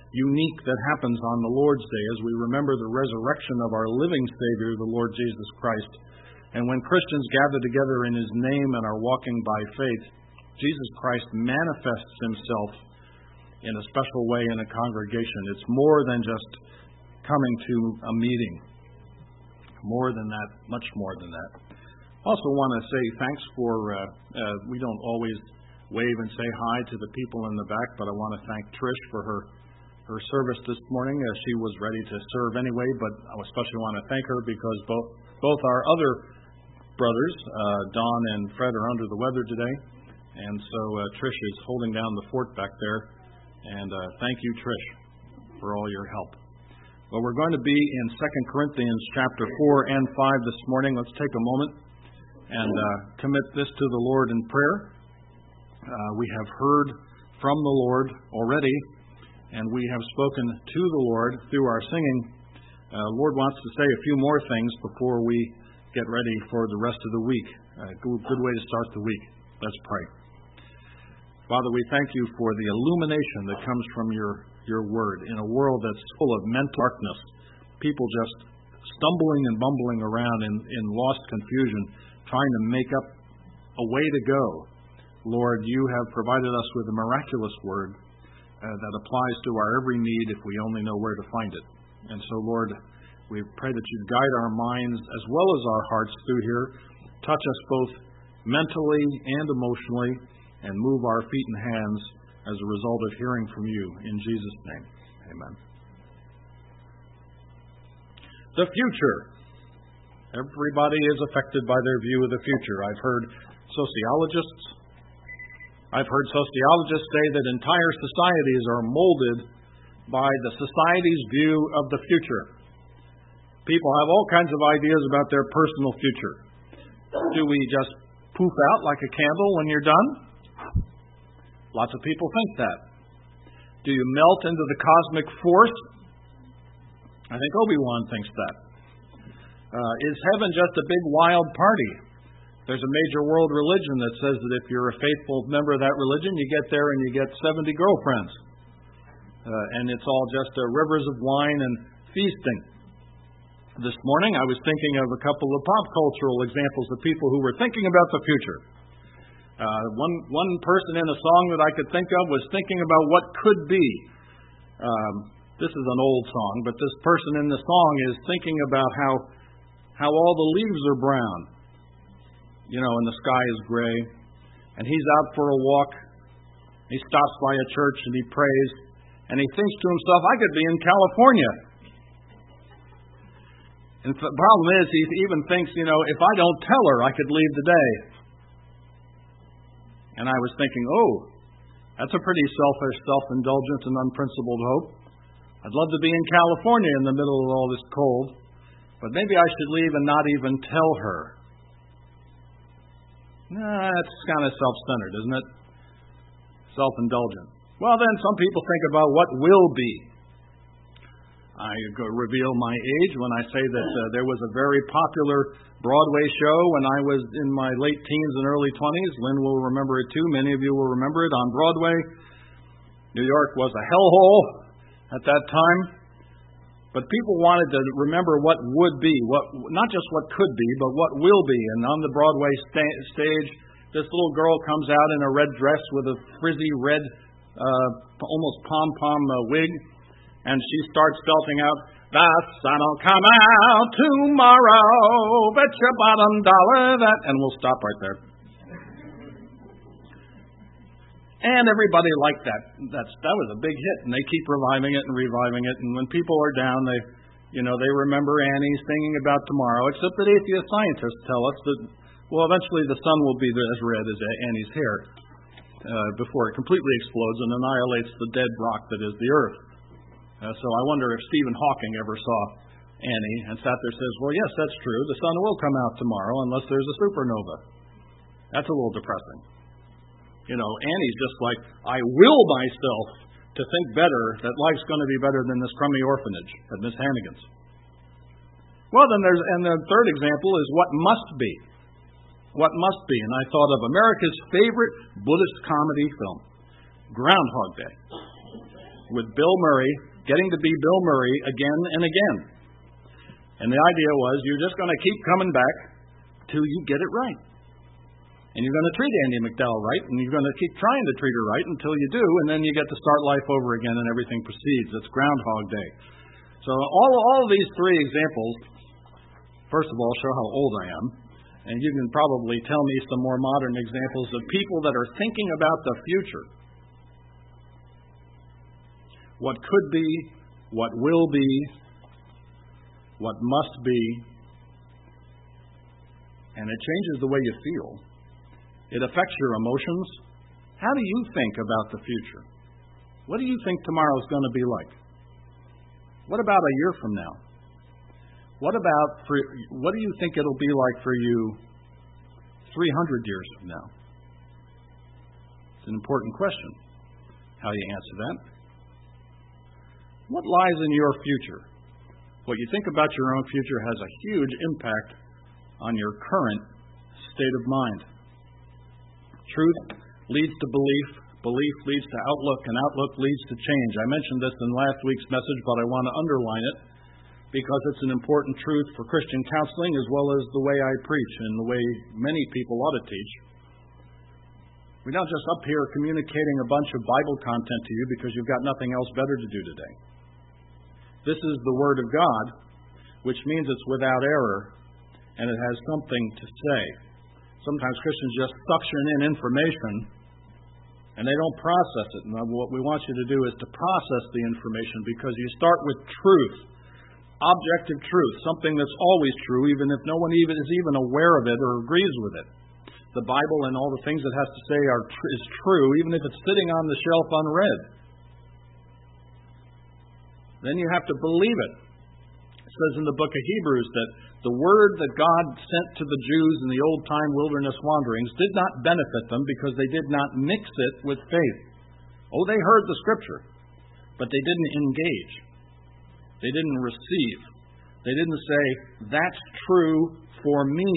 unique that happens on the Lord's Day as we remember the resurrection of our living Savior, the Lord Jesus Christ. And when Christians gather together in His name and are walking by faith, Jesus Christ manifests Himself in a special way in a congregation. It's more than just coming to a meeting. More than that, much more than that. Also want to say thanks for, we don't always wave and say hi to the people in the back, but I want to thank Trish for her service this morning. She was ready to serve anyway, but I especially want to thank her because both our other brothers, Don and Fred, are under the weather today, and so Trish is holding down the fort back there, and thank you, Trish, for all your help. Well, we're going to be in 2 Corinthians chapter 4 and 5 this morning. Let's take a moment and commit this to the Lord in prayer. We have heard from the Lord already, and we have spoken to the Lord through our singing. The Lord wants to say a few more things before we get ready for the rest of the week. A good way to start the week. Let's pray. Father, we thank you for the illumination that comes from your word in a world that's full of mental darkness, people just stumbling and bumbling around in lost confusion, trying to make up a way to go. Lord, you have provided us with a miraculous word that applies to our every need if we only know where to find it. And so, Lord, we pray that you guide our minds as well as our hearts through here, touch us both mentally and emotionally, and move our feet and hands as a result of hearing from you. In Jesus' name, amen. The future. Everybody is affected by their view of the future. I've heard sociologists say that entire societies are molded by the society's view of the future. People have all kinds of ideas about their personal future. Do we just poof out like a candle when you're done? Lots of people think that. Do you melt into the cosmic force? I think Obi-Wan thinks that. Is heaven just a big wild party? There's a major world religion that says that if you're a faithful member of that religion, you get there and you get 70 girlfriends. And it's all just rivers of wine and feasting. This morning I was thinking of a couple of pop cultural examples of people who were thinking about the future. One person in a song that I could think of was thinking about what could be. This is an old song, but this person in the song is thinking about how all the leaves are brown, and the sky is gray, and he's out for a walk. He stops by a church and he prays, and he thinks to himself, I could be in California. And the problem is, he even thinks, if I don't tell her, I could leave today. And I was thinking, that's a pretty selfish, self-indulgent, and unprincipled hope. I'd love to be in California in the middle of all this cold, but maybe I should leave and not even tell her. That's kind of self-centered, isn't it? Self-indulgent. Well, then some people think about what will be. I reveal my age when I say that there was a very popular Broadway show when I was in my late teens and early 20s. Lynn will remember it too. Many of you will remember it on Broadway. New York was a hellhole at that time. But people wanted to remember what would be, not just what could be, but what will be. And on the Broadway stage, this little girl comes out in a red dress with a frizzy red, almost pom-pom wig. And she starts belting out, the sun'll come out tomorrow, bet your bottom dollar that... And we'll stop right there. And everybody liked that. That was a big hit, and they keep reviving it. And when people are down, they remember Annie singing about tomorrow, except that atheist scientists tell us that, eventually the sun will be as red as Annie's hair before it completely explodes and annihilates the dead rock that is the earth. So I wonder if Stephen Hawking ever saw Annie and sat there and says, yes, that's true. The sun will come out tomorrow unless there's a supernova. That's a little depressing. Annie's just like, I will myself to think better, that life's going to be better than this crummy orphanage at Miss Hannigan's. Well, and the third example is what must be. What must be. And I thought of America's favorite Buddhist comedy film, Groundhog Day. with Bill Murray getting to be Bill Murray again and again. And the idea was you're just going to keep coming back till you get it right. And you're going to treat Andie MacDowell right, and you're going to keep trying to treat her right until you do, and then you get to start life over again and everything proceeds. It's Groundhog Day. So all of these three examples, first of all, show how old I am. And you can probably tell me some more modern examples of people that are thinking about the future. What could be, what will be, what must be. And it changes the way you feel. It affects your emotions. How do you think about the future? What do you think tomorrow's going to be like? What about a year from now? What do you think it'll be like for you 300 years from now? It's an important question, how you answer that. What lies in your future? What you think about your own future has a huge impact on your current state of mind. Truth leads to belief, belief leads to outlook, and outlook leads to change. I mentioned this in last week's message, but I want to underline it because it's an important truth for Christian counseling as well as the way I preach and the way many people ought to teach. We're not just up here communicating a bunch of Bible content to you because you've got nothing else better to do today. This is the Word of God, which means it's without error, and it has something to say. Sometimes Christians just suction in information, and they don't process it. And what we want you to do is to process the information, because you start with truth, objective truth, something that's always true, even if no one is even aware of it or agrees with it. The Bible and all the things it has to say is true, even if it's sitting on the shelf unread. Then you have to believe it. It says in the book of Hebrews that the word that God sent to the Jews in the old-time wilderness wanderings did not benefit them because they did not mix it with faith. Oh, they heard the Scripture, but they didn't engage. They didn't receive. They didn't say, that's true for me.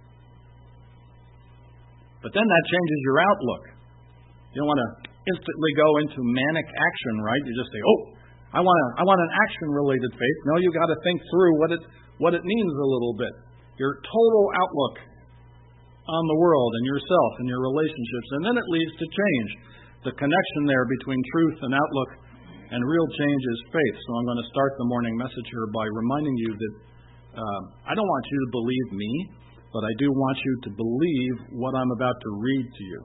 But then that changes your outlook. You don't want to instantly go into manic action, right? You just say, oh, I want an action-related faith. No, you've got to think through what it means a little bit. Your total outlook on the world and yourself and your relationships. And then it leads to change. The connection there between truth and outlook and real change is faith. So I'm going to start the morning message here by reminding you that I don't want you to believe me, but I do want you to believe what I'm about to read to you.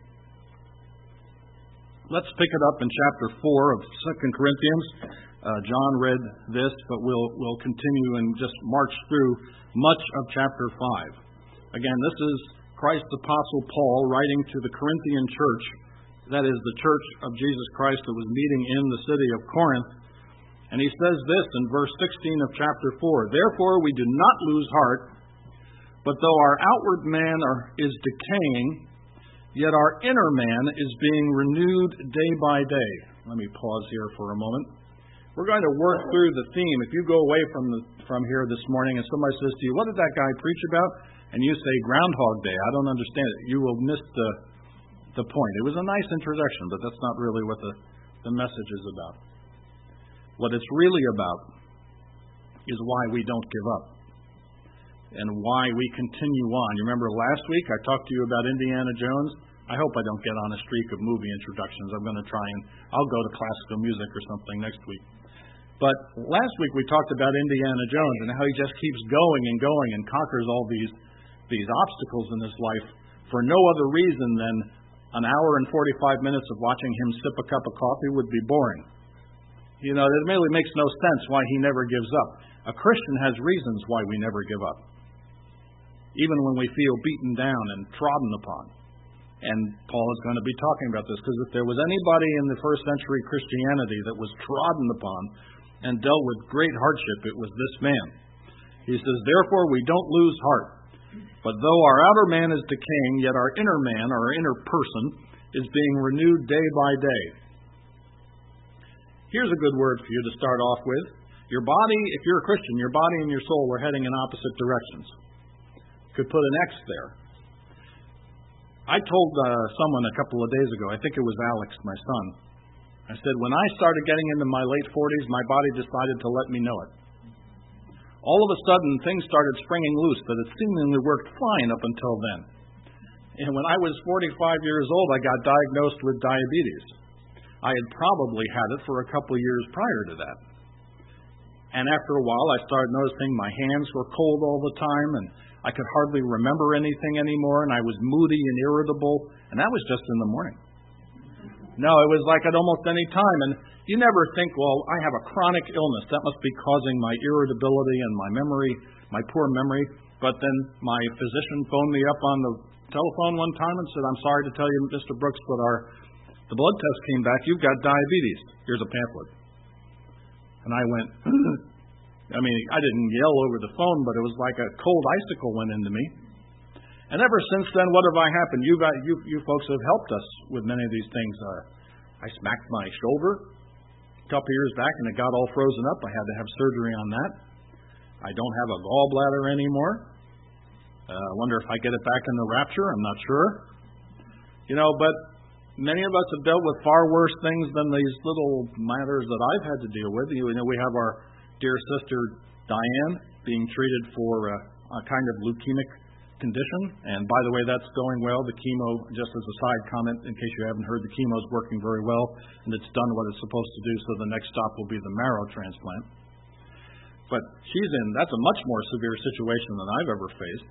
Let's pick it up in chapter 4 of 2 Corinthians. John read this, but we'll continue and just march through much of chapter 5. Again, this is Christ's Apostle Paul writing to the Corinthian church, that is the church of Jesus Christ that was meeting in the city of Corinth. And he says this in verse 16 of chapter 4, "Therefore we do not lose heart, but though our outward man is decaying, yet our inner man is being renewed day by day." Let me pause here for a moment. We're going to work through the theme. If you go away from here this morning and somebody says to you, "What did that guy preach about?" and you say, "Groundhog Day," I don't understand it. You will miss the point. It was a nice introduction, but that's not really what the message is about. What it's really about is why we don't give up and why we continue on. You remember last week I talked to you about Indiana Jones? I hope I don't get on a streak of movie introductions. I'm going to try and I'll go to classical music or something next week. But last week we talked about Indiana Jones and how he just keeps going and going and conquers all these obstacles in his life for no other reason than an hour and 45 minutes of watching him sip a cup of coffee would be boring. You know, it really makes no sense why he never gives up. A Christian has reasons why we never give up, even when we feel beaten down and trodden upon. And Paul is going to be talking about this, because if there was anybody in the first century Christianity that was trodden upon and dealt with great hardship, it was this man. He says, "Therefore we don't lose heart. But though our outer man is decaying, yet our inner man, our inner person, is being renewed day by day." Here's a good word for you to start off with. Your body, if you're a Christian, your body and your soul are heading in opposite directions. Could put an X there. I told someone a couple of days ago, I think it was Alex, my son, I said, when I started getting into my late 40s, my body decided to let me know it. All of a sudden, things started springing loose that had seemingly worked fine up until then. And when I was 45 years old, I got diagnosed with diabetes. I had probably had it for a couple of years prior to that. And after a while, I started noticing my hands were cold all the time, and I could hardly remember anything anymore, and I was moody and irritable, and that was just in the morning. No, it was like at almost any time, and you never think, well, I have a chronic illness. That must be causing my irritability and my memory, my poor memory. But then my physician phoned me up on the telephone one time and said, I'm sorry to tell you, Mr. Brooks, but the blood test came back. You've got diabetes. Here's a pamphlet. And I went, I mean, I didn't yell over the phone, but it was like a cold icicle went into me. And ever since then, what have I happened? You folks have helped us with many of these things. I smacked my shoulder a couple years back, and it got all frozen up. I had to have surgery on that. I don't have a gallbladder anymore. I wonder if I get it back in the rapture. I'm not sure. But many of us have dealt with far worse things than these little matters that I've had to deal with. We have our dear sister Diane being treated for a kind of leukemic condition, and by the way, that's going well. The chemo, just as a side comment, in case you haven't heard, the chemo is working very well, and it's done what it's supposed to do, so the next stop will be the marrow transplant. But that's a much more severe situation than I've ever faced.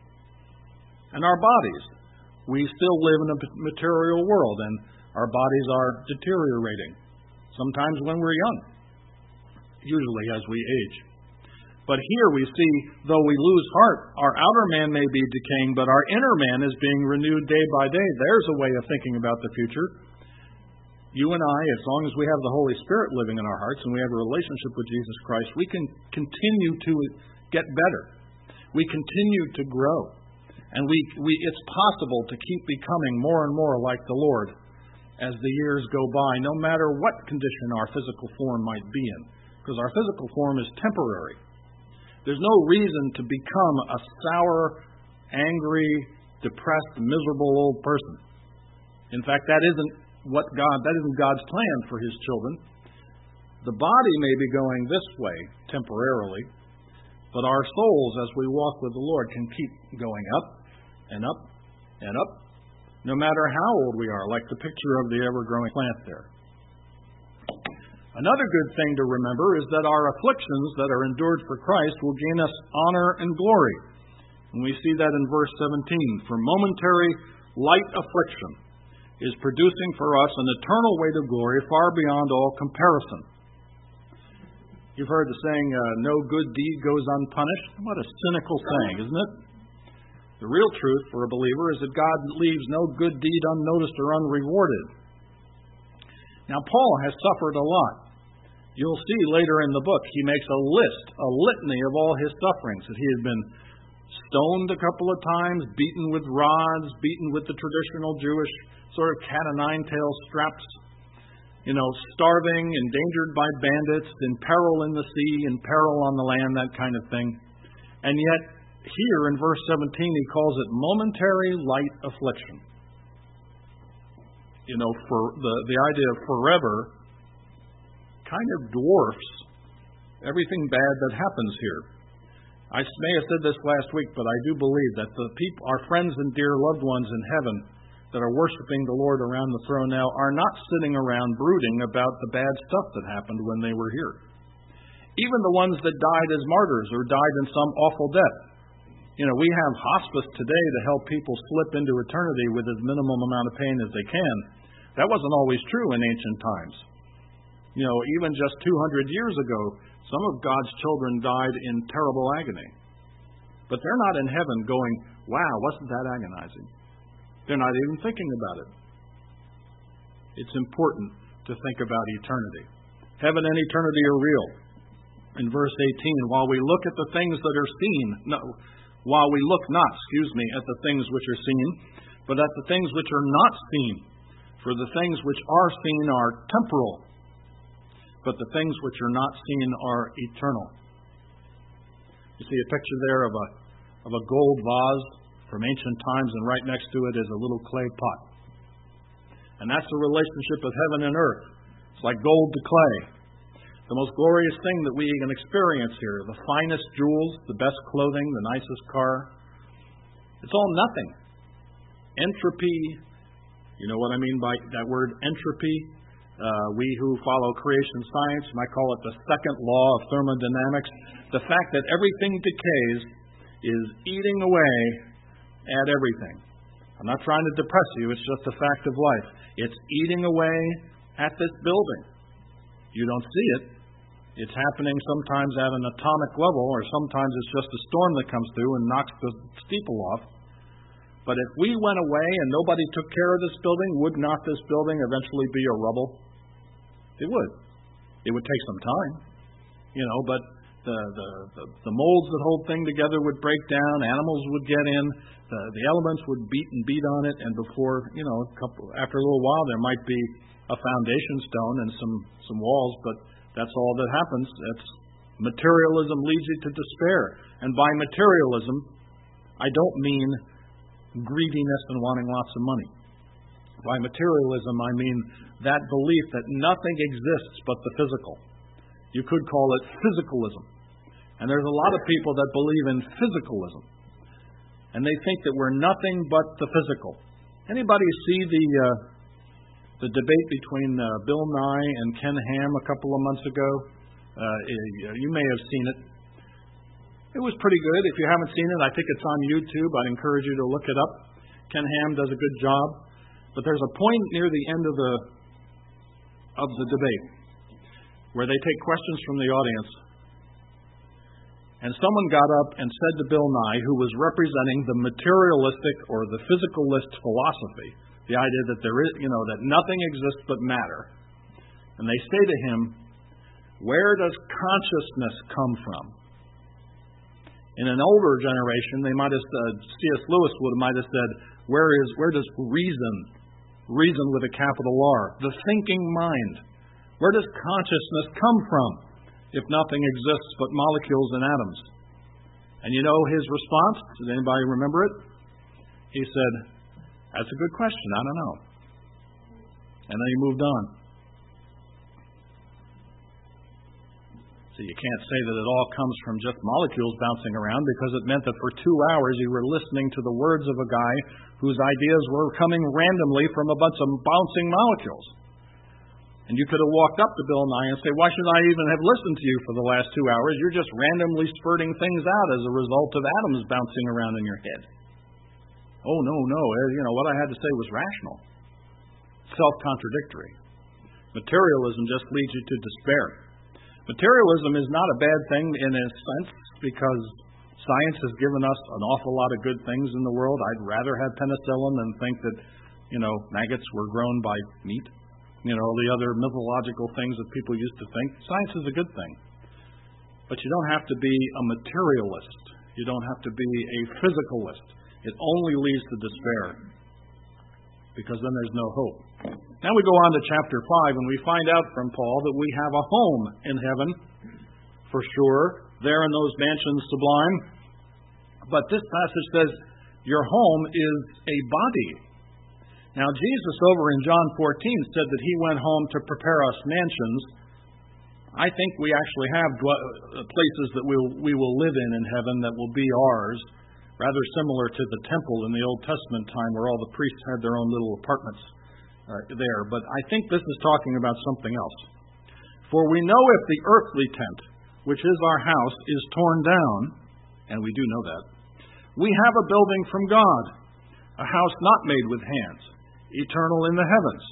And our bodies. We still live in a material world, and our bodies are deteriorating, sometimes when we're young, usually as we age. But here we see, though we lose heart, our outer man may be decaying, but our inner man is being renewed day by day. There's a way of thinking about the future. You and I, as long as we have the Holy Spirit living in our hearts and we have a relationship with Jesus Christ, we can continue to get better. We continue to grow. And it's possible to keep becoming more and more like the Lord as the years go by, no matter what condition our physical form might be in, because our physical form is temporary. There's no reason to become a sour, angry, depressed, miserable old person. In fact, that isn't God's plan for His children. The body may be going this way temporarily, but our souls, as we walk with the Lord, can keep going up and up and up, no matter how old we are, like the picture of the ever-growing plant there. Another good thing to remember is that our afflictions that are endured for Christ will gain us honor and glory. And we see that in verse 17. For momentary light affliction is producing for us an eternal weight of glory far beyond all comparison. You've heard the saying, no good deed goes unpunished. What a cynical saying, isn't it? The real truth for a believer is that God leaves no good deed unnoticed or unrewarded. Now, Paul has suffered a lot. You'll see later in the book, he makes a litany of all his sufferings. That he had been stoned a couple of times, beaten with rods, beaten with the traditional Jewish sort of cat-o'-nine-tail straps, starving, endangered by bandits, in peril in the sea, in peril on the land, that kind of thing. And yet, here in verse 17, he calls it momentary light affliction. For the idea of forever kind of dwarfs everything bad that happens here. I may have said this last week, but I do believe that the people, our friends and dear loved ones in heaven that are worshiping the Lord around the throne now, are not sitting around brooding about the bad stuff that happened when they were here. Even the ones that died as martyrs or died in some awful death. We have hospice today to help people slip into eternity with as minimum amount of pain as they can. That wasn't always true in ancient times. Even just 200 years ago, some of God's children died in terrible agony. But they're not in heaven going, wow, wasn't that agonizing? They're not even thinking about it. It's important to think about eternity. Heaven and eternity are real. In verse 18, while we look at the things that are seen, while we look not, at the things which are seen, but at the things which are not seen. For the things which are seen are temporal, but the things which are not seen are eternal. You see a picture there of a gold vase from ancient times, and right next to it is a little clay pot. And that's the relationship of heaven and earth. It's like gold to clay. The most glorious thing that we can experience here, the finest jewels, the best clothing, the nicest car, it's all nothing. Entropy, you know what I mean by that word entropy? We who follow creation science might call it the second law of thermodynamics. The fact that everything decays is eating away at everything. I'm not trying to depress you, it's just a fact of life. It's eating away at this building. You don't see it. It's happening sometimes at an atomic level, or sometimes it's just a storm that comes through and knocks the steeple off. But if we went away and nobody took care of this building, would not this building eventually be a rubble? It would. It would take some time, but the molds that hold things together would break down, animals would get in, the elements would beat on it, and before, after a little while there might be a foundation stone and some walls, but that's all that happens. Materialism leads you to despair. And by materialism, I don't mean greediness and wanting lots of money. By materialism, I mean that belief that nothing exists but the physical. You could call it physicalism. And there's a lot of people that believe in physicalism. And they think that we're nothing but the physical. Anybody see the debate between Bill Nye and Ken Ham a couple of months ago? You may have seen it. It was pretty good. If you haven't seen it, I think it's on YouTube. I'd encourage you to look it up. Ken Ham does a good job. But there's a point near the end of the debate where they take questions from the audience. And someone got up and said to Bill Nye, who was representing the materialistic or the physicalist philosophy, the idea that there is, that nothing exists but matter. And they say to him, where does consciousness come from? In an older generation, they might have said, C.S. Lewis might have said, where does reason with a capital R, the thinking mind, where does consciousness come from if nothing exists but molecules and atoms? And you know his response? Does anybody remember it? He said, that's a good question, I don't know. And then he moved on. So you can't say that it all comes from just molecules bouncing around, because it meant that for 2 hours you were listening to the words of a guy whose ideas were coming randomly from a bunch of bouncing molecules. And you could have walked up to Bill Nye and say, why should I even have listened to you for the last 2 hours? You're just randomly spurting things out as a result of atoms bouncing around in your head. Oh, no. What I had to say was rational. Self-contradictory. Materialism just leads you to despair. Materialism is not a bad thing in a sense, because science has given us an awful lot of good things in the world. I'd rather have penicillin than think that, maggots were grown by meat. The other mythological things that people used to think. Science is a good thing. But you don't have to be a materialist. You don't have to be a physicalist. It only leads to despair, because then there's no hope. Now we go on to chapter 5, and we find out from Paul that we have a home in heaven, for sure, there in those mansions sublime. But this passage says, your home is a body. Now Jesus over in John 14 said that he went home to prepare us mansions. I think we actually have places that we will live in heaven that will be ours, rather similar to the temple in the Old Testament time where all the priests had their own little apartments there. But I think this is talking about something else. For we know if the earthly tent, which is our house, is torn down, and we do know that, we have a building from God, a house not made with hands, eternal in the heavens.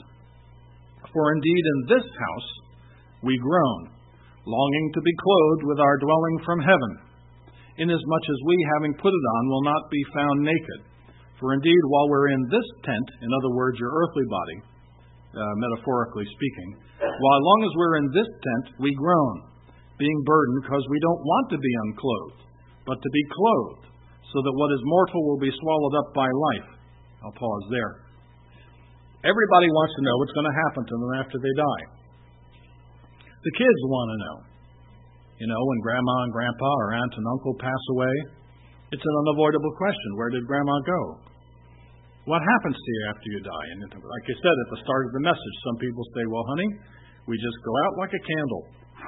For indeed in this house we groan, longing to be clothed with our dwelling from heaven, inasmuch as we, having put it on, will not be found naked. For indeed, while we're in this tent, in other words, your earthly body, metaphorically speaking, while long as we're in this tent, we groan, being burdened, because we don't want to be unclothed, but to be clothed, so that what is mortal will be swallowed up by life. I'll pause there. Everybody wants to know what's going to happen to them after they die. The kids want to know. When grandma and grandpa or aunt and uncle pass away, it's an unavoidable question. Where did grandma go? What happens to you after you die? And like I said at the start of the message, some people say, well, honey, We just go out like a candle.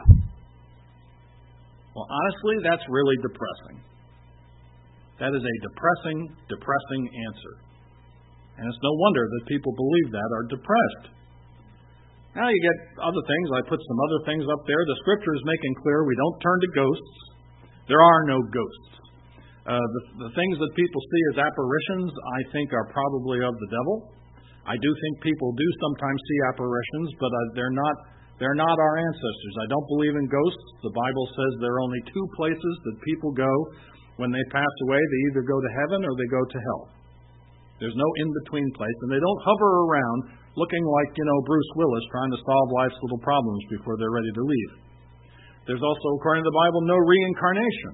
Well, honestly, that's really depressing. That is a depressing answer. And it's no wonder that people believe that are depressed. Now you get other things. I put some other things up there. The Scripture is making clear we don't turn to ghosts. There are no ghosts. The things that people see as apparitions, I think, are probably of the devil. I do think people do sometimes see apparitions, but they're not our ancestors. I don't believe in ghosts. The Bible says there are only two places that people go when they pass away. They either go to heaven or they go to hell. There's no in-between place, and they don't hover around looking like, Bruce Willis trying to solve life's little problems before they're ready to leave. There's also, according to the Bible, no reincarnation.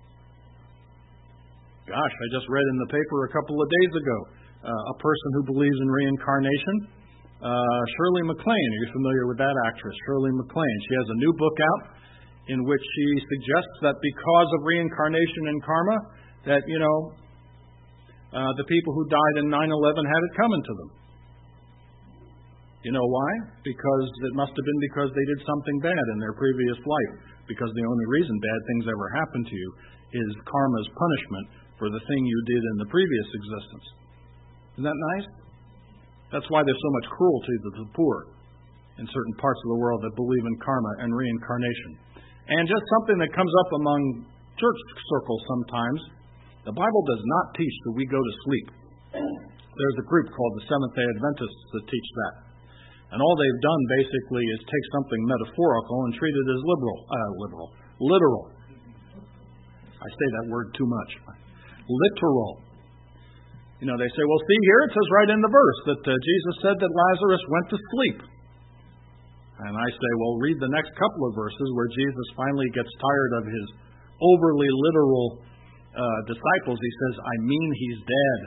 Gosh, I just read in the paper a couple of days ago a person who believes in reincarnation, Shirley MacLaine. Are you familiar with that actress, Shirley MacLaine? She has a new book out in which she suggests that because of reincarnation and karma, that, the people who died in 9/11 had it coming to them. You know why? Because it must have been because they did something bad in their previous life. Because the only reason bad things ever happen to you is karma's punishment for the thing you did in the previous existence. Isn't that nice? That's why there's so much cruelty to the poor in certain parts of the world that believe in karma and reincarnation. And just something that comes up among church circles sometimes, the Bible does not teach that we go to sleep. There's a group called the Seventh-day Adventists that teach that. And all they've done basically is take something metaphorical and treat it as literal. I say that word too much. Literal. They say, well, see here, it says right in the verse that Jesus said that Lazarus went to sleep. And I say, well, read the next couple of verses where Jesus finally gets tired of his overly literal disciples. He says, I mean he's dead.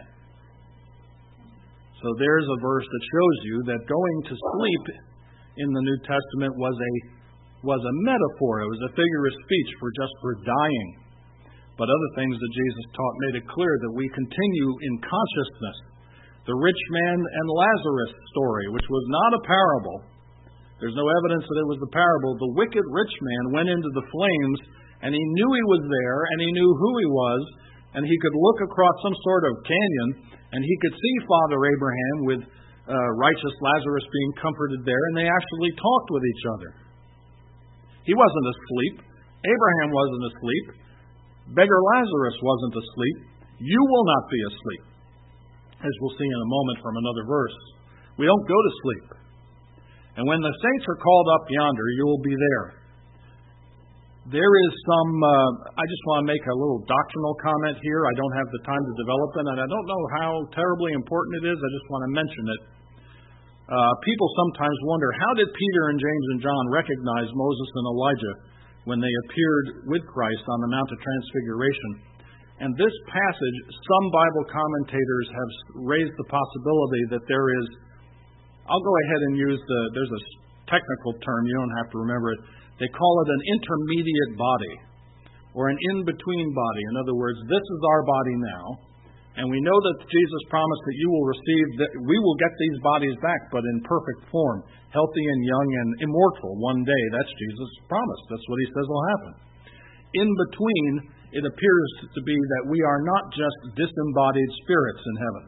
So there's a verse that shows you that going to sleep in the New Testament was a metaphor. It was a figure of speech for dying. But other things that Jesus taught made it clear that we continue in consciousness. The rich man and Lazarus story, which was not a parable. There's no evidence that it was the parable. The wicked rich man went into the flames, and he knew he was there, and he knew who he was, and he could look across some sort of canyon, and he could see Father Abraham with righteous Lazarus being comforted there, and they actually talked with each other. He wasn't asleep. Abraham wasn't asleep. Beggar Lazarus wasn't asleep. You will not be asleep, as we'll see in a moment from another verse. We don't go to sleep. And when the saints are called up yonder, you will be there. There is some, I just want to make a little doctrinal comment here. I don't have the time to develop it, and I don't know how terribly important it is. I just want to mention it. People sometimes wonder, how did Peter and James and John recognize Moses and Elijah when they appeared with Christ on the Mount of Transfiguration? And this passage, some Bible commentators have raised the possibility that there is, I'll go ahead and use there's a technical term, you don't have to remember it. They call it an intermediate body, or an in-between body. In other words, this is our body now, and we know that Jesus promised that you will receive, that we will get these bodies back, but in perfect form, healthy and young and immortal one day. That's Jesus' promise. That's what he says will happen. In between, it appears to be that we are not just disembodied spirits in heaven.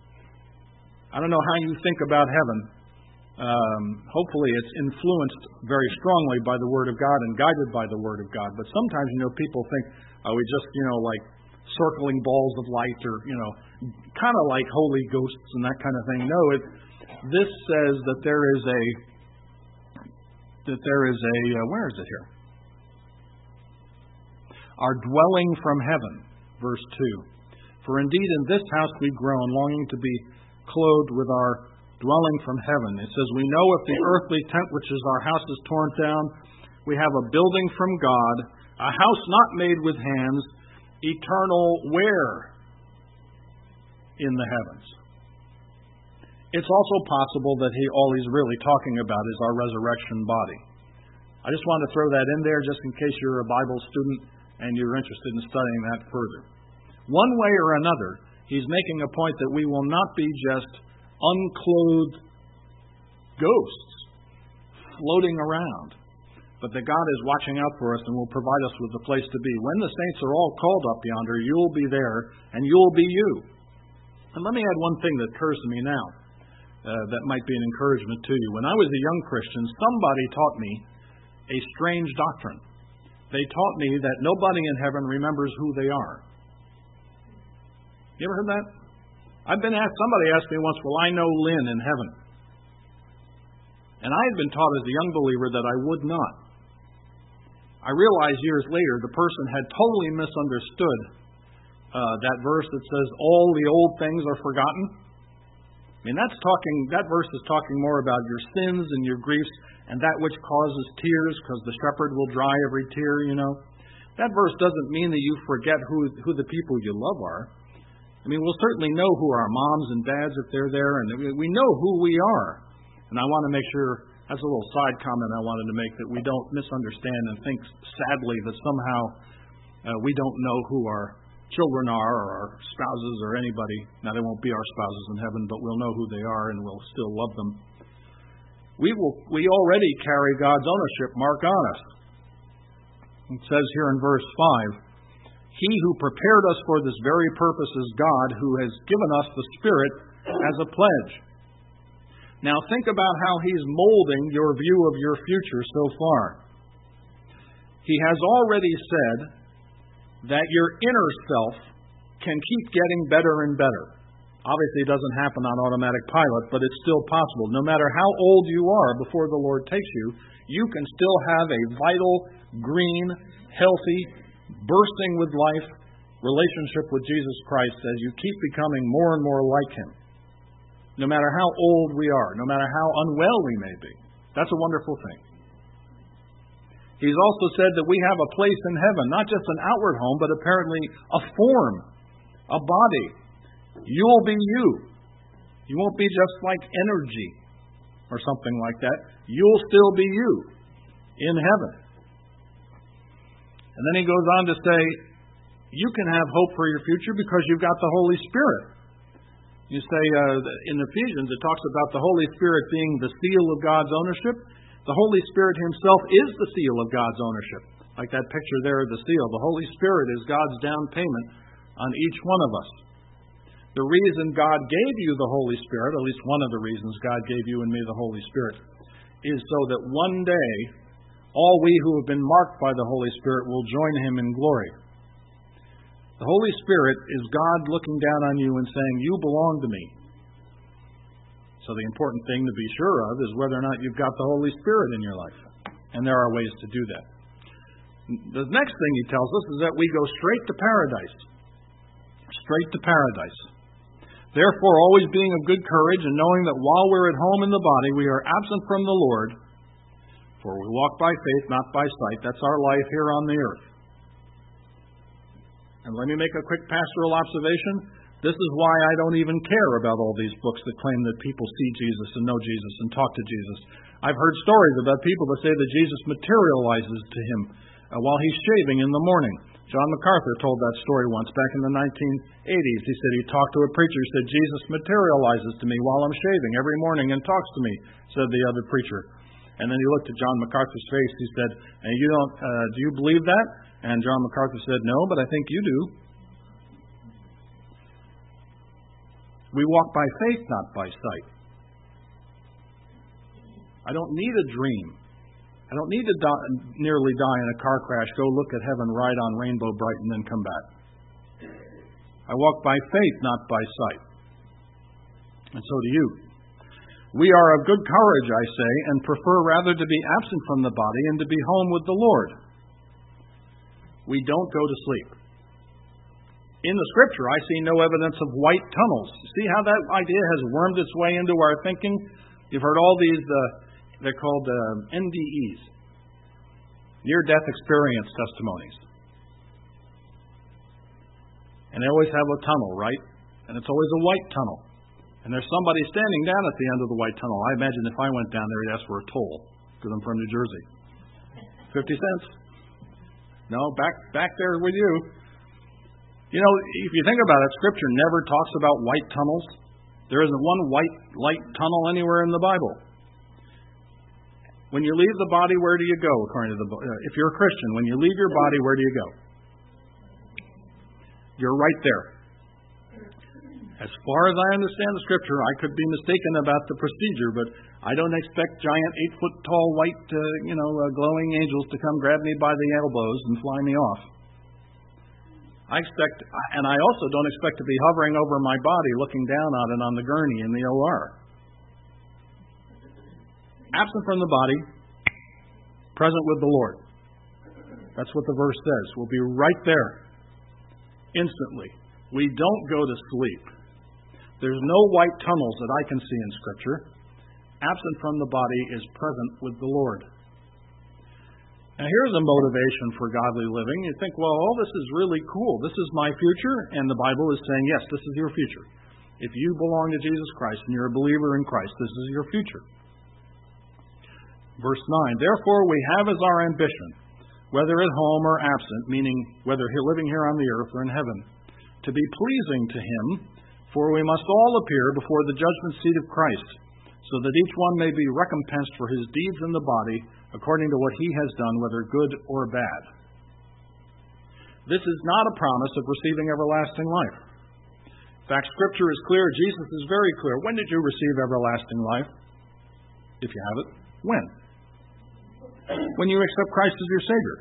I don't know how you think about heaven. Hopefully it's influenced very strongly by the Word of God and guided by the Word of God. But sometimes, people think, we just, like circling balls of light or, kind of like holy ghosts and that kind of thing. No, this says that there is a, where is it here? Our dwelling from heaven, verse 2. For indeed in this house we groan, longing to be clothed with our dwelling from heaven. It says, we know if the earthly tent which is our house is torn down, we have a building from God, a house not made with hands, eternal where? In the heavens. It's also possible that all he's really talking about is our resurrection body. I just want to throw that in there just in case you're a Bible student and you're interested in studying that further. One way or another, he's making a point that we will not be just unclothed ghosts floating around, but that God is watching out for us and will provide us with a place to be. When the saints are all called up yonder, you'll be there, and you'll be you. And let me add one thing that occurs to me now that might be an encouragement to you. When I was a young Christian, somebody taught me a strange doctrine. They taught me that nobody in heaven remembers who they are. You ever heard that? Somebody asked me once, will I know Lynn in heaven? And I had been taught as a young believer that I would not. I realized years later the person had totally misunderstood that verse that says, all the old things are forgotten. I mean, that verse is talking more about your sins and your griefs and that which causes tears, because the shepherd will dry every tear, you know. That verse doesn't mean that you forget who the people you love are. I mean, we'll certainly know who our moms and dads, if they're there, and we know who we are. And I want to make sure, that's a little side comment I wanted to make, that we don't misunderstand and think sadly that somehow we don't know who our children are, or our spouses, or anybody. Now, they won't be our spouses in heaven, but we'll know who they are and we'll still love them. We already carry God's ownership mark on us. It says here in verse 5, He who prepared us for this very purpose is God, who has given us the Spirit as a pledge. Now think about how He's molding your view of your future so far. He has already said that your inner self can keep getting better and better. Obviously, it doesn't happen on automatic pilot, but it's still possible. No matter how old you are before the Lord takes you, you can still have a vital, green, healthy, bursting with life relationship with Jesus Christ as you keep becoming more and more like Him. No matter how old we are, no matter how unwell we may be. That's a wonderful thing. He's also said that we have a place in heaven, not just an outward home, but apparently a form, a body. You'll be you. You won't be just like energy or something like that. You'll still be you in heaven. And then he goes on to say, you can have hope for your future because you've got the Holy Spirit. You say, in Ephesians, it talks about the Holy Spirit being the seal of God's ownership. The Holy Spirit Himself is the seal of God's ownership. Like that picture there of the seal. The Holy Spirit is God's down payment on each one of us. The reason God gave you the Holy Spirit, at least one of the reasons God gave you and me the Holy Spirit, is so that one day all we who have been marked by the Holy Spirit will join Him in glory. The Holy Spirit is God looking down on you and saying, you belong to me. So the important thing to be sure of is whether or not you've got the Holy Spirit in your life. And there are ways to do that. The next thing he tells us is that we go straight to paradise. Straight to paradise. Therefore, always being of good courage and knowing that while we're at home in the body, we are absent from the Lord. For we walk by faith, not by sight. That's our life here on the earth. And let me make a quick pastoral observation. This is why I don't even care about all these books that claim that people see Jesus and know Jesus and talk to Jesus. I've heard stories about people that say that Jesus materializes to him while he's shaving in the morning. John MacArthur told that story once back in the 1980s. He said he talked to a preacher. He said, Jesus materializes to me while I'm shaving every morning and talks to me, said the other preacher. And then he looked at John MacArthur's face. He said, and do you believe that? And John MacArthur said, no, but I think you do. We walk by faith, not by sight. I don't need a dream. I don't need to nearly die in a car crash, go look at heaven, ride on Rainbow Bright, and then come back. I walk by faith, not by sight. And so do you. We are of good courage, I say, and prefer rather to be absent from the body and to be home with the Lord. We don't go to sleep. In the Scripture, I see no evidence of white tunnels. See how that idea has wormed its way into our thinking? You've heard all these, they're called NDEs, near-death experience testimonies. And they always have a tunnel, right? And it's always a white tunnel. And there's somebody standing down at the end of the white tunnel. I imagine if I went down there, he'd ask for a toll, because I'm from New Jersey. 50 cents. No, back there with you. You know, if you think about it, Scripture never talks about white tunnels. There isn't one white light tunnel anywhere in the Bible. When you leave the body, where do you go? According to if you're a Christian, when you leave your body, where do you go? You're right there. As far as I understand the Scripture, I could be mistaken about the procedure, but I don't expect giant 8-foot-tall white, glowing angels to come grab me by the elbows and fly me off. I also don't expect to be hovering over my body, looking down on it on the gurney in the OR. Absent from the body, present with the Lord. That's what the verse says. We'll be right there, instantly. We don't go to sleep. There's no white tunnels that I can see in Scripture. Absent from the body is present with the Lord. Now here's a motivation for godly living. You think, well, all this is really cool. This is my future, and the Bible is saying, yes, this is your future. If you belong to Jesus Christ and you're a believer in Christ, this is your future. Verse 9, therefore we have as our ambition, whether at home or absent, meaning whether living here on the earth or in heaven, to be pleasing to Him, for we must all appear before the judgment seat of Christ, so that each one may be recompensed for his deeds in the body, according to what he has done, whether good or bad. This is not a promise of receiving everlasting life. In fact, Scripture is clear. Jesus is very clear. When did you receive everlasting life? If you have it, when? When you accept Christ as your Savior.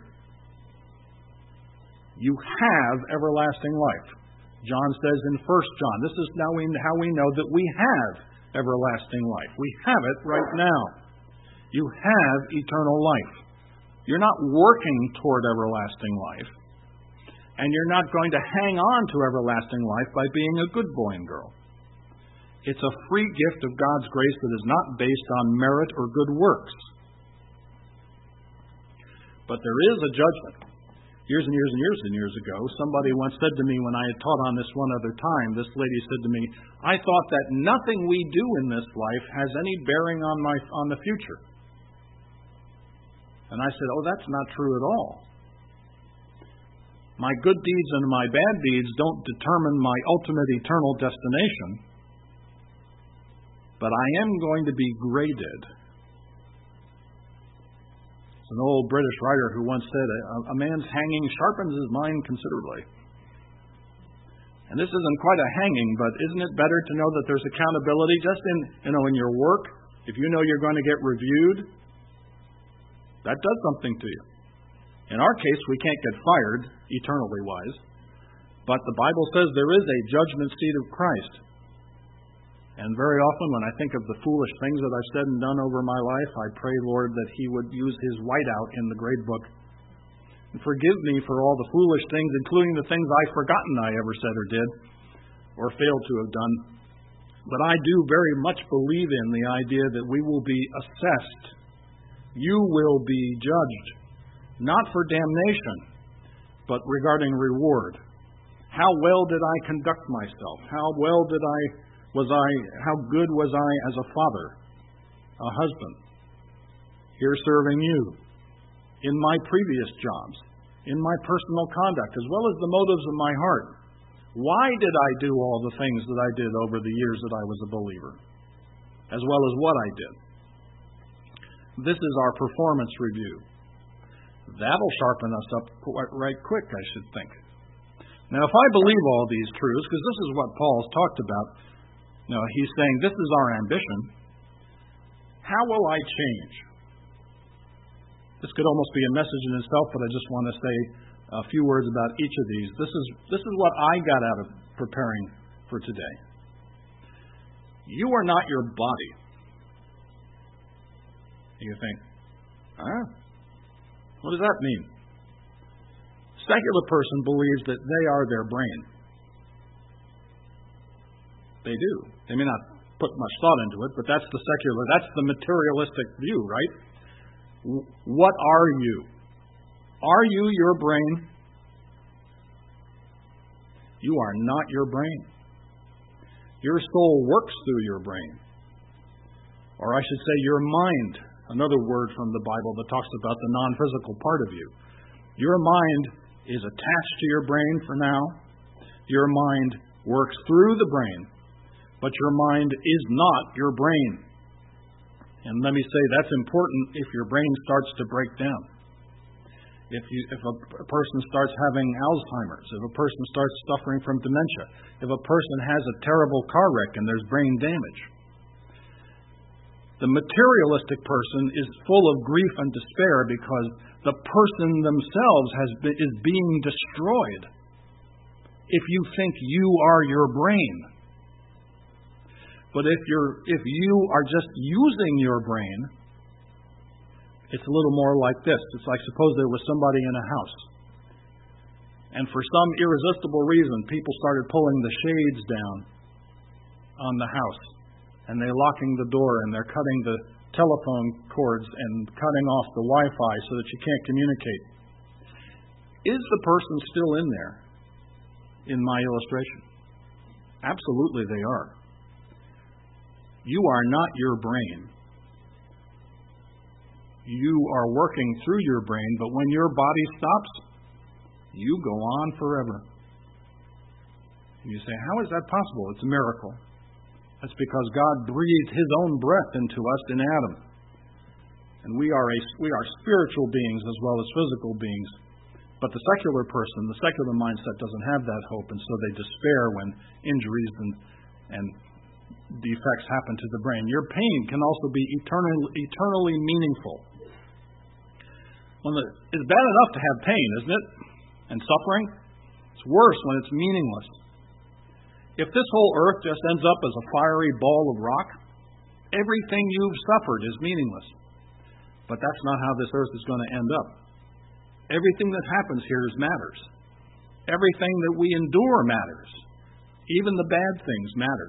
You have everlasting life. John says in 1 John, this is now how we know that we have everlasting life. We have it right now. You have eternal life. You're not working toward everlasting life. And you're not going to hang on to everlasting life by being a good boy and girl. It's a free gift of God's grace that is not based on merit or good works. But there is a judgment. Years and years and years and years ago, somebody once said to me when I had taught on this one other time, this lady said to me, I thought that nothing we do in this life has any bearing on the future. And I said, oh, that's not true at all. My good deeds and my bad deeds don't determine my ultimate eternal destination, but I am going to be graded. An old British writer who once said, a man's hanging sharpens his mind considerably. And this isn't quite a hanging, but isn't it better to know that there's accountability just in your work? If you know you're going to get reviewed, that does something to you. In our case, we can't get fired, eternally wise, but the Bible says there is a judgment seat of Christ. And very often when I think of the foolish things that I've said and done over my life, I pray, Lord, that He would use His whiteout in the grade book. And forgive me for all the foolish things, including the things I've forgotten I ever said or did, or failed to have done. But I do very much believe in the idea that we will be assessed. You will be judged, not for damnation, but regarding reward. How well did I conduct myself? How good was I as a father, a husband, here serving you, in my previous jobs, in my personal conduct, as well as the motives of my heart? Why did I do all the things that I did over the years that I was a believer, as well as what I did? This is our performance review. That'll sharpen us up right quick, I should think. Now, if I believe all these truths, because this is what Paul's talked about, he's saying, this is our ambition. How will I change? This could almost be a message in itself, but I just want to say a few words about each of these. This is what I got out of preparing for today. You are not your body. You think, what does that mean? Secular person believes that they are their brain. They do. They may not put much thought into it, but that's the materialistic view, right? What are you? Are you your brain? You are not your brain. Your soul works through your brain. Or I should say your mind, another word from the Bible that talks about the non-physical part of you. Your mind is attached to your brain for now. Your mind works through the brain, but your mind is not your brain. And let me say that's important if your brain starts to break down. If a person starts having Alzheimer's, if a person starts suffering from dementia, if a person has a terrible car wreck and there's brain damage. The materialistic person is full of grief and despair because the person themselves is being destroyed. If you think you are your brain. But if you are just using your brain, it's a little more like this. It's like suppose there was somebody in a house. And for some irresistible reason, people started pulling the shades down on the house. And they're locking the door and they're cutting the telephone cords and cutting off the Wi-Fi so that you can't communicate. Is the person still in there in my illustration? Absolutely they are. You are not your brain. You are working through your brain, but when your body stops, you go on forever. And you say, how is that possible? It's a miracle. That's because God breathed His own breath into us in Adam. And we are spiritual beings as well as physical beings. But the secular person, the secular mindset doesn't have that hope, and so they despair when injuries and defects happen to the brain. Your pain can also be eternally meaningful. It's bad enough to have pain, isn't it? And suffering. It's worse when it's meaningless. If this whole earth just ends up as a fiery ball of rock, everything you've suffered is meaningless. But that's not how this earth is going to end up. Everything that happens here matters. Everything that we endure matters. Even the bad things matter.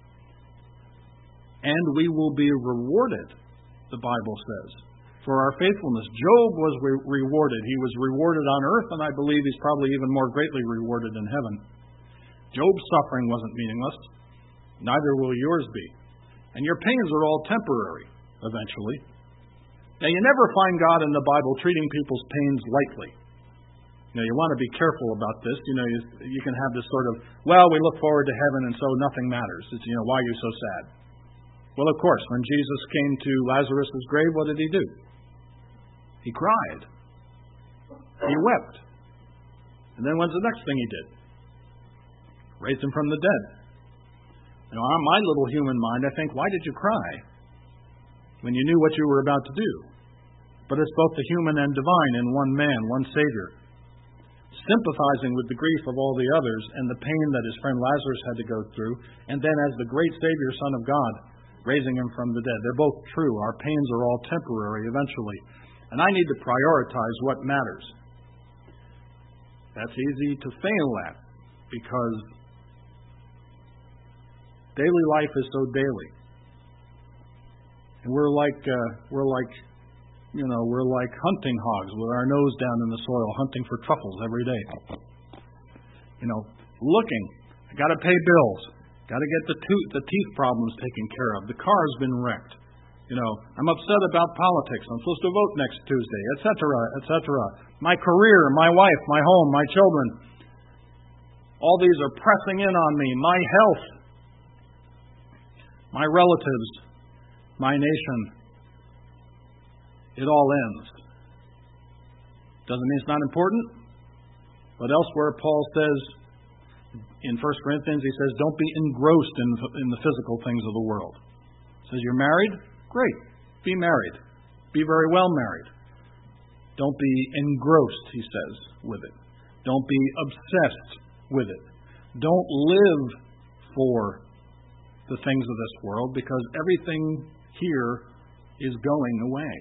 And we will be rewarded, the Bible says, for our faithfulness. Job was rewarded. He was rewarded on earth, and I believe he's probably even more greatly rewarded in heaven. Job's suffering wasn't meaningless. Neither will yours be. And your pains are all temporary, eventually. Now, you never find God in the Bible treating people's pains lightly. You want to be careful about this. You can have this sort of, well, we look forward to heaven and so nothing matters. It's, why are you so sad? Well, of course, when Jesus came to Lazarus' grave, what did He do? He cried. He wept. And then what's the next thing He did? Raised him from the dead. On my little human mind, I think, why did you cry? When you knew what you were about to do. But it's both the human and divine in one man, one Savior. Sympathizing with the grief of all the others and the pain that his friend Lazarus had to go through, and then as the great Savior, Son of God, raising him from the dead. They're both true. Our pains are all temporary eventually. And I need to prioritize what matters. That's easy to fail at because daily life is so daily. And we're like hunting hogs with our nose down in the soil, hunting for truffles every day. Looking. I got to pay bills. Got to get the teeth problems taken care of. The car's been wrecked. I'm upset about politics. I'm supposed to vote next Tuesday, etc., etc. My career, my wife, my home, my children. All these are pressing in on me. My health, my relatives, my nation. It all ends. Doesn't mean it's not important. But elsewhere, Paul says, in 1 Corinthians, he says, don't be engrossed in the physical things of the world. He says, you're married? Great. Be married. Be very well married. Don't be engrossed, he says, with it. Don't be obsessed with it. Don't live for the things of this world because everything here is going away.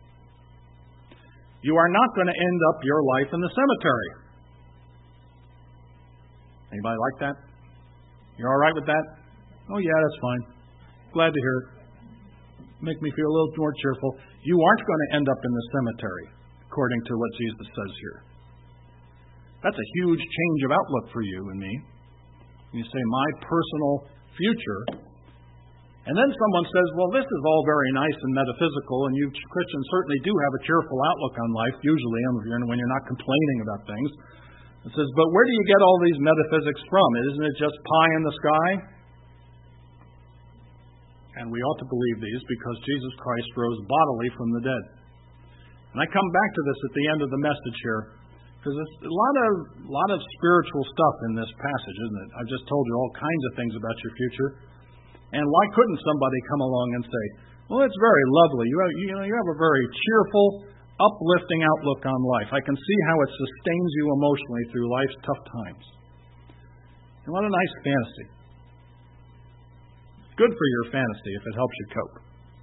You are not going to end up your life in the cemetery. Anybody like that? You're all right with that? Oh, yeah, that's fine. Glad to hear it. Make me feel a little more cheerful. You aren't going to end up in the cemetery, according to what Jesus says here. That's a huge change of outlook for you and me. You say, my personal future. And then someone says, well, this is all very nice and metaphysical, and you Christians certainly do have a cheerful outlook on life, usually when you're not complaining about things. It says, but where do you get all these metaphysics from? Isn't it just pie in the sky? And we ought to believe these because Jesus Christ rose bodily from the dead. And I come back to this at the end of the message here, because there's a lot of spiritual stuff in this passage, isn't it? I've just told you all kinds of things about your future. And why couldn't somebody come along and say, well, it's very lovely. You have a very cheerful, uplifting outlook on life. I can see how it sustains you emotionally through life's tough times. And what a nice fantasy. Good for your fantasy if it helps you cope.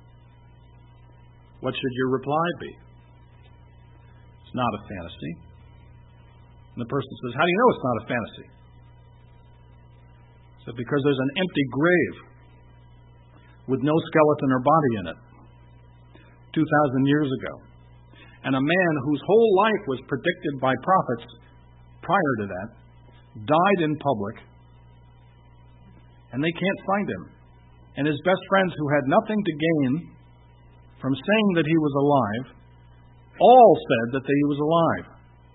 What should your reply be? It's not a fantasy. And the person says, how do you know it's not a fantasy? So because there's an empty grave with no skeleton or body in it 2,000 years ago. And a man whose whole life was predicted by prophets prior to that died in public, and they can't find him. And his best friends, who had nothing to gain from saying that he was alive, all said that he was alive.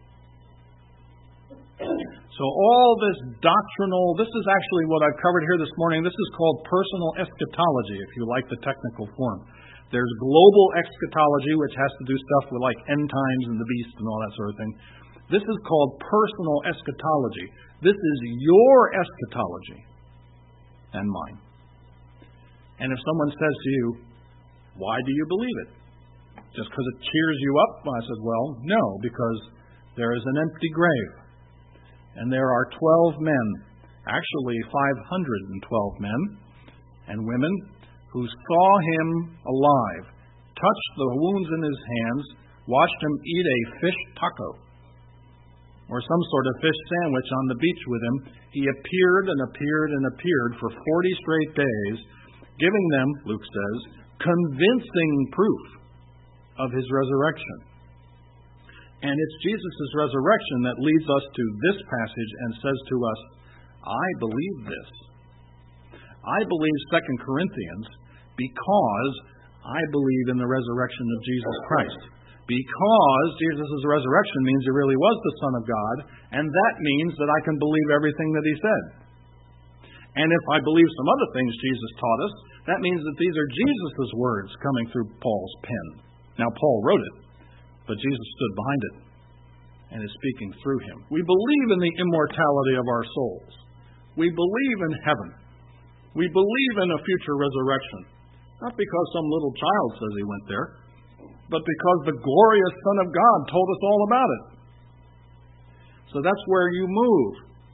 So all this doctrinal, this is actually what I've covered here this morning. This is called personal eschatology, if you like the technical form. There's global eschatology, which has to do stuff with like end times and the beast and all that sort of thing. This is called personal eschatology. This is your eschatology and mine. And if someone says to you, why do you believe it? Just because it cheers you up? I said, well, no, because there is an empty grave. And there are 12 men, actually 512 men and women, who saw him alive, touched the wounds in his hands, watched him eat a fish taco, or some sort of fish sandwich on the beach with him. He appeared and appeared and appeared for 40 straight days, giving them, Luke says, convincing proof of his resurrection. And it's Jesus' resurrection that leads us to this passage and says to us, I believe this. I believe 2 Corinthians because I believe in the resurrection of Jesus Christ. Because Jesus' resurrection means he really was the Son of God, and that means that I can believe everything that he said. And if I believe some other things Jesus taught us, that means that these are Jesus' words coming through Paul's pen. Now, Paul wrote it, but Jesus stood behind it and is speaking through him. We believe in the immortality of our souls. We believe in heaven. We believe in a future resurrection. Not because some little child says he went there, but because the glorious Son of God told us all about it. So that's where you move.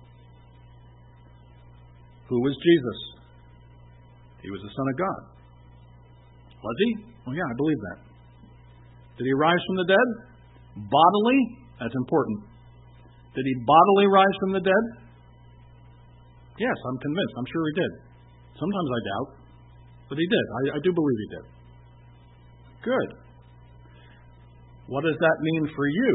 Who was Jesus? He was the Son of God. Was he? Well, yeah, I believe that. Did he rise from the dead? Bodily? That's important. Did he bodily rise from the dead? Yes, I'm convinced. I'm sure he did. Sometimes I doubt, but he did. I do believe he did. Good. What does that mean for you?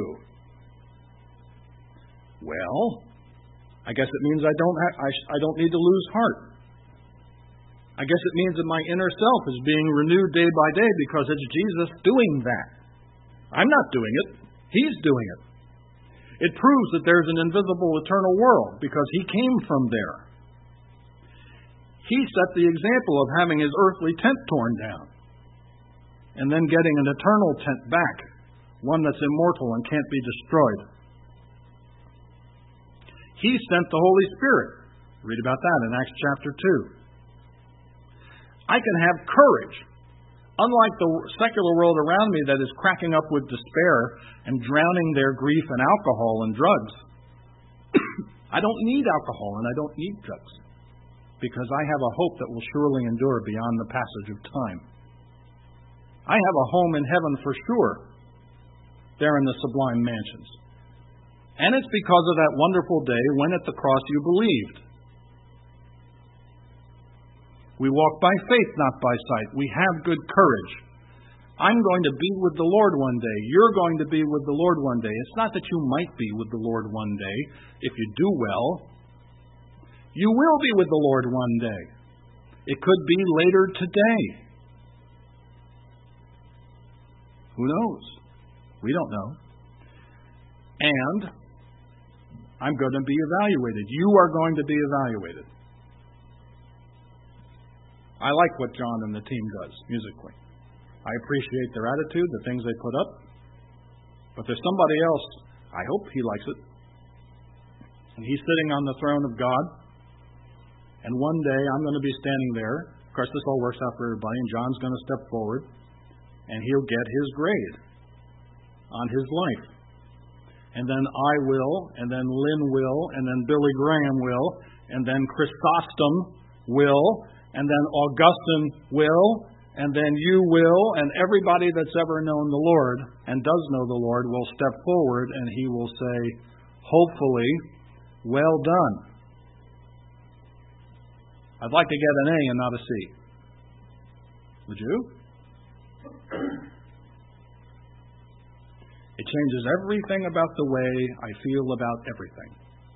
Well, I guess it means I don't need to lose heart. I guess it means that my inner self is being renewed day by day because it's Jesus doing that. I'm not doing it. He's doing it. It proves that there's an invisible eternal world because he came from there. He set the example of having his earthly tent torn down and then getting an eternal tent back, one that's immortal and can't be destroyed. He sent the Holy Spirit. Read about that in Acts chapter 2. I can have courage. Unlike the secular world around me that is cracking up with despair and drowning their grief in alcohol and drugs, I don't need alcohol and I don't need drugs because I have a hope that will surely endure beyond the passage of time. I have a home in heaven for sure, there in the sublime mansions. And it's because of that wonderful day when at the cross you believed. We walk by faith, not by sight. We have good courage. I'm going to be with the Lord one day. You're going to be with the Lord one day. It's not that you might be with the Lord one day. If you do well, you will be with the Lord one day. It could be later today. Who knows? We don't know. And I'm going to be evaluated. You are going to be evaluated. I like what John and the team does musically. I appreciate their attitude, the things they put up. But there's somebody else, I hope he likes it. And he's sitting on the throne of God. And one day I'm going to be standing there. Of course, this all works out for everybody. And John's going to step forward. And he'll get his grade on his life. And then I will. And then Lynn will. And then Billy Graham will. And then Chrysostom will. And then Augustine will. And then you will. And everybody that's ever known the Lord and does know the Lord will step forward. And he will say, hopefully, well done. I'd like to get an A and not a C. Would you? It changes everything about the way I feel about everything.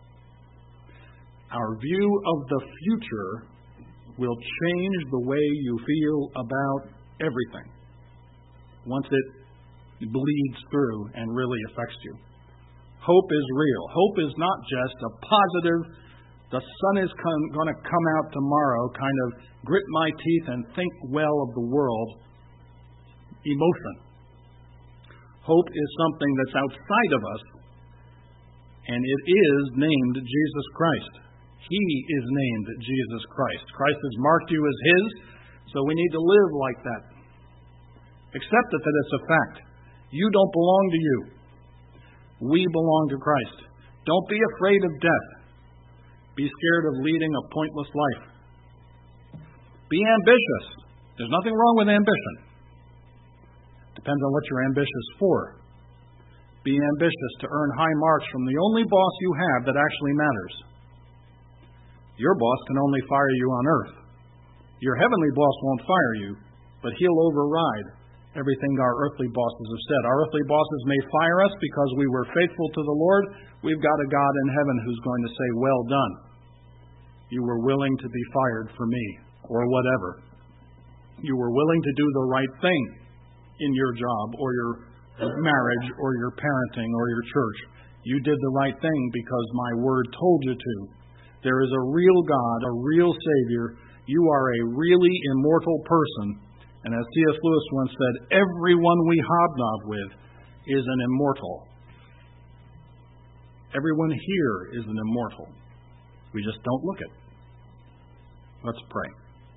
Our view of the future will change the way you feel about everything once it bleeds through and really affects you. Hope is real. Hope is not just a positive, the sun is going to come out tomorrow, kind of grit my teeth and think well of the world emotion. Hope is something that's outside of us, and it is named Jesus Christ. He is named Jesus Christ. Christ has marked you as His, so we need to live like that. Accept it that it's a fact. You don't belong to you. We belong to Christ. Don't be afraid of death. Be scared of leading a pointless life. Be ambitious. There's nothing wrong with ambition. Depends on what you're ambitious for. Be ambitious to earn high marks from the only boss you have that actually matters. Your boss can only fire you on earth. Your heavenly boss won't fire you, but he'll override everything our earthly bosses have said. Our earthly bosses may fire us because we were faithful to the Lord. We've got a God in heaven who's going to say, well done. You were willing to be fired for me, or whatever. You were willing to do the right thing in your job, or your marriage, or your parenting, or your church. You did the right thing because my word told you to. There is a real God, a real Savior. You are a really immortal person. And as C.S. Lewis once said, everyone we hobnob with is an immortal. Everyone here is an immortal. We just don't look it. Let's pray.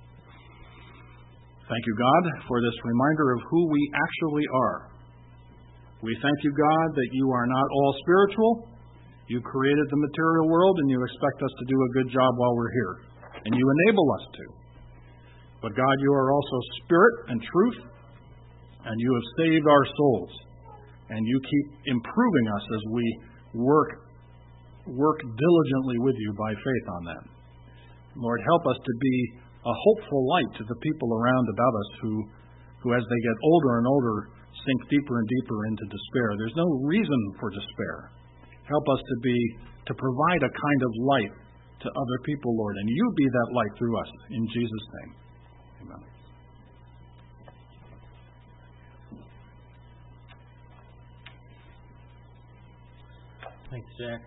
Thank you, God, for this reminder of who we actually are. We thank you, God, that you are not all spiritual. You created the material world, and you expect us to do a good job while we're here. And you enable us to. But God, you are also spirit and truth, and you have saved our souls. And you keep improving us as we work diligently with you by faith on that. Lord, help us to be a hopeful light to the people around about us who as they get older and older, sink deeper and deeper into despair. There's no reason for despair. Help us to provide a kind of light to other people, Lord, and you be that light through us. In Jesus' name, amen. Thanks, Jack.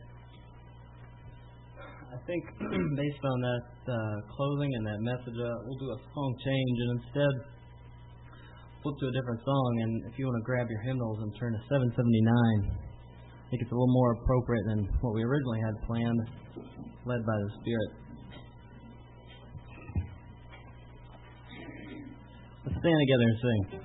I think based on that closing and that message, we'll do a song change and instead flip to a different song. And if you want to grab your hymnals and turn to 779, I think it's a little more appropriate than what we originally had planned, led by the Spirit. Let's stand together and sing.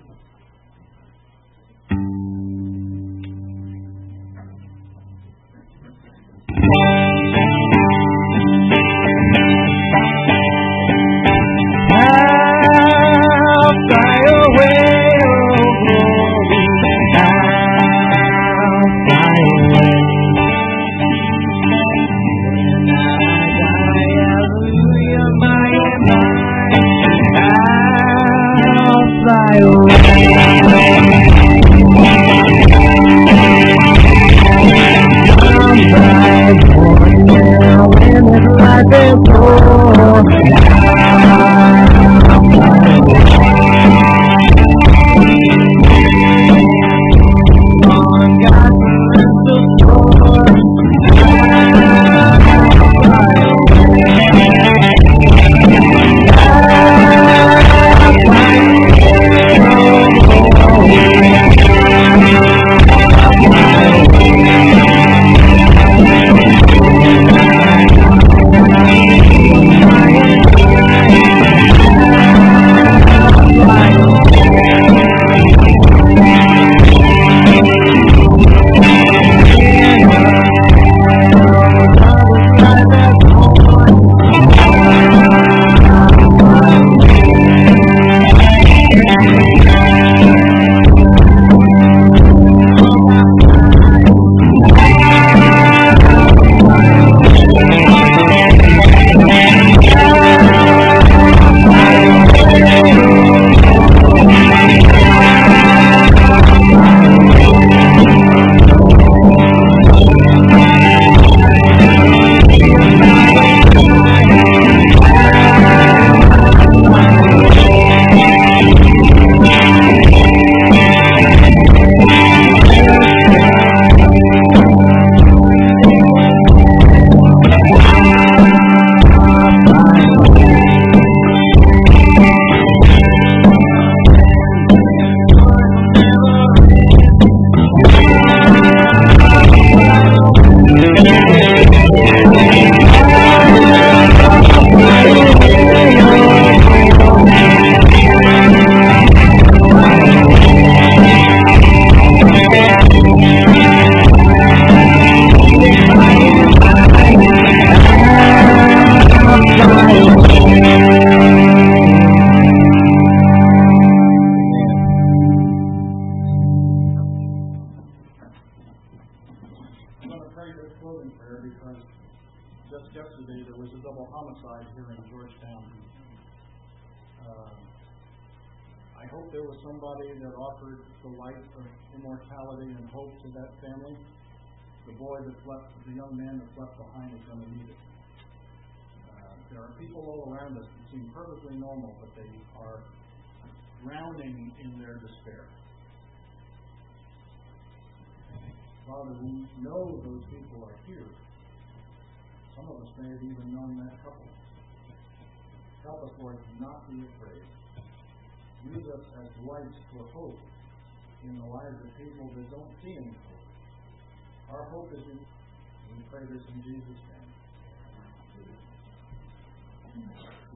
Fly away. very good closing prayer because just yesterday there was a double homicide here in Georgetown. I hope there was somebody that offered the light of immortality and hope to that family. The young man that's left behind is going to need it. There are people all around us that seem perfectly normal, but they are drowning in their despair. Father, we know those people are here. Some of us may have even known that couple. Help us, Lord, to not be afraid. Use us as lights for hope in the lives of people that don't see any hope. Our hope is in you. We pray this in Jesus' name.